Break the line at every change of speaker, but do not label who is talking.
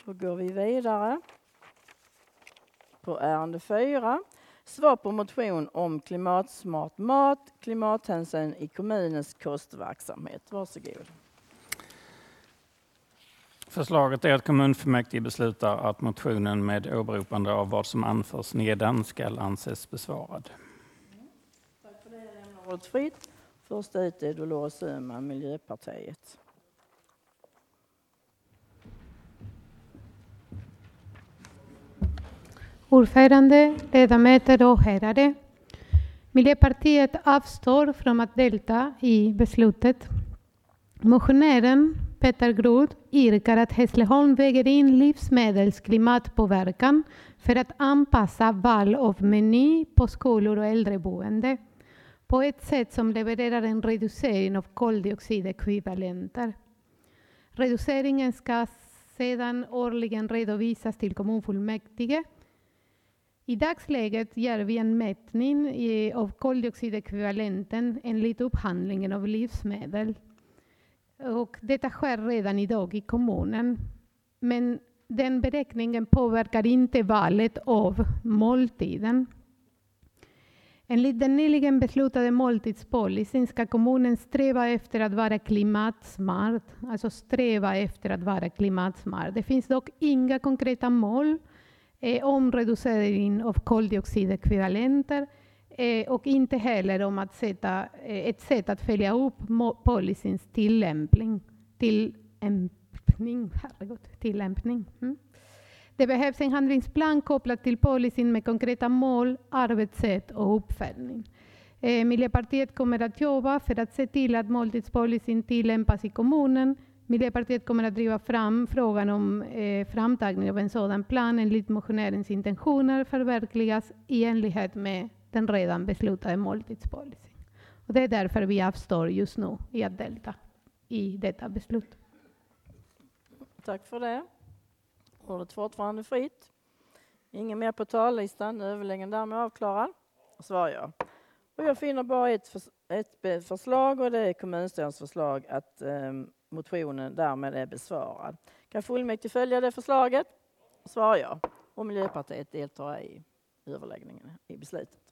Då går vi vidare på ärende 4. Svar på motion om klimatsmart mat, klimathänsyn i kommunens kostverksamhet. Varsågod.
Förslaget är att kommunfullmäktige beslutar att motionen med åberopande av vad som anförs nedan ska anses besvarad.
Tack för det. Jag lämnar ordet fritt. Första ut är Dolores Öhman, Miljöpartiet.
Ordförande, ledamöter och herrar. Miljöpartiet avstår från att delta i beslutet. Motionären Peter Groth yrkar att Hässleholm väger in livsmedels klimatpåverkan för att anpassa val av meny på skolor och äldreboende på ett sätt som levererar en reducering av koldioxidekvivalenter. Reduceringen ska sedan årligen redovisas till kommunfullmäktige. I dagsläget gör vi en mätning av koldioxidekvivalenten enligt upphandlingen av livsmedel. Och detta sker redan idag i kommunen. Men den beräkningen påverkar inte valet av måltiden. Enligt den nyligen beslutade måltidspolicyn ska kommunen sträva efter att vara klimatsmart. Alltså sträva efter att vara klimatsmart. Det finns dock inga konkreta mål om reducering av koldioxidekvivalenter och inte heller om att sätta ett sätt att följa upp policyns tillämpning. Det behövs en handlingsplan kopplad till policyn med konkreta mål, arbetssätt och uppföljning. Miljöpartiet kommer att jobba för att se till att måltidspolicyn tillämpas i kommunen. Miljöpartiet kommer att driva fram frågan om framtagning av en sådan plan enligt motionärens intentioner förverkligas i enlighet med den redan beslutade måltidspolicyn. Och det är därför vi avstår just nu i att delta i detta beslut.
Tack för det. Ordet fortfarande fritt. Ingen mer på talarlistan. Överläggningen därmed avklarad. Svarar jag. Och jag finner bara ett förslag och det är kommunstyrelsens förslag att motionen därmed är besvarad. Kan fullmäktige följa det förslaget? Svarar jag. Och Miljöpartiet deltar i överläggningen i beslutet.